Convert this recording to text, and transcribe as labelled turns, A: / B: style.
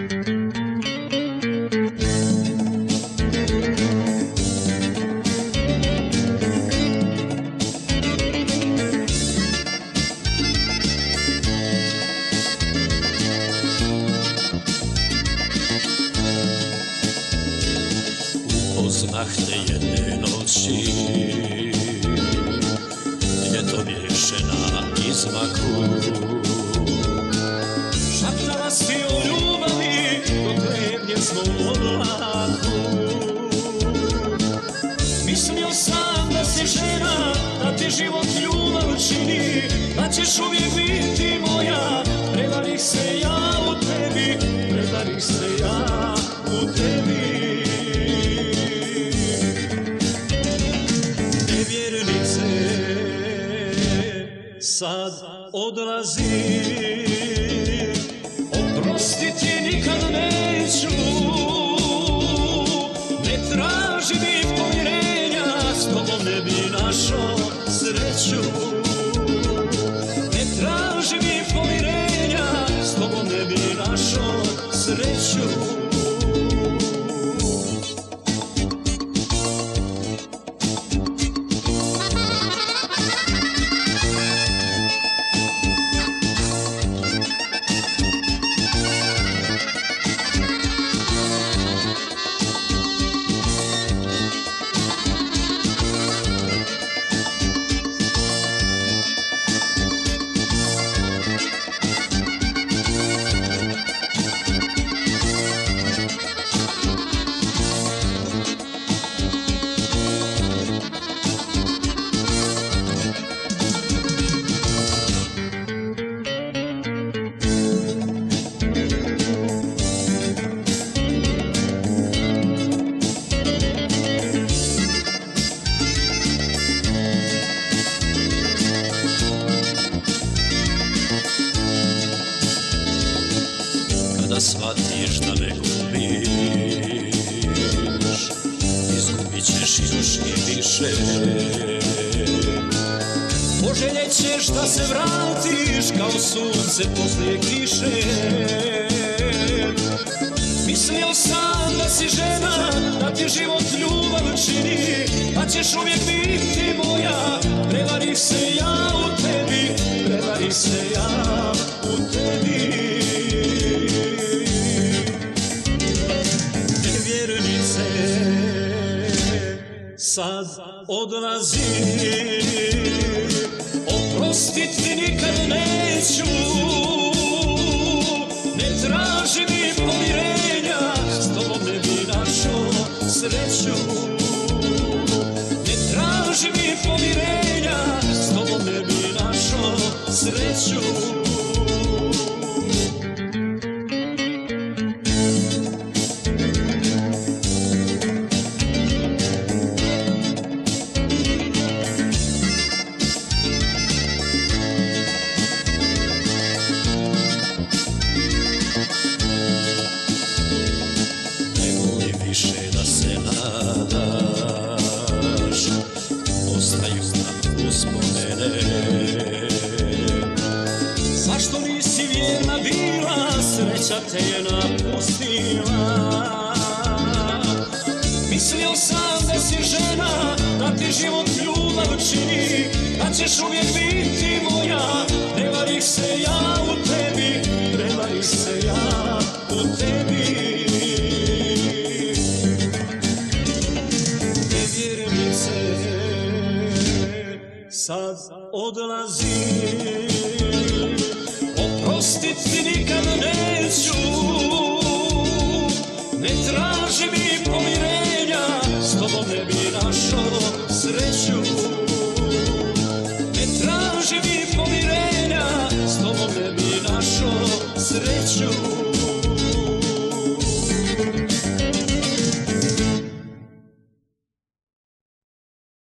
A: Upoznah te jedne noći, ljetovješe na izmaku. Šaptala si o ljubavi, dok lebnje smo u oblaku. Mislio sam da si žena, da ti život ljubav čini, da ćeš uvijek biti moja. Prevarih se ja u tebi, prevarih se ja u tebi. Sad odlazi, oprostiti nikad neću. Ne tražim i pomirenja, s tobom ne bi našao sreću. Ne tražim i pomirenja, s tobom ne bi našao sreću. Kada shvatiš da me gubiš, izgubit ćeš još i više. Poželjet ćeš da se vratiš kao sunce poslije kiše. Mislio sam da si žena, da ti život ljubav čini, da ćeš uvijek biti moja. Prevarih se ja u tebi, prevarih se ja u tebi. Sad odlazi, oprostit ti nikad neću. Ne tražim i pomirenja, s tobom ne bi našao sreću. Ne tražim i pomirenja, s tobom ne bi našao sreću. Više da se nadaš, ostaju nam uspomene. Zašto nisi vjerna bila, sreća te je napustila. Mislio sam da si žena, da ti život ljubav čini, da ćeš uvijek biti moja. Prevarih se ja u tebi, prevarih se ja u tebi. Sad odlazi, oprostit ti nikad neću. Ne tražim i pomirenja, s tobom ne bi našao sreću. Ne tražim i pomirenja, s tobom ne bi našao sreću.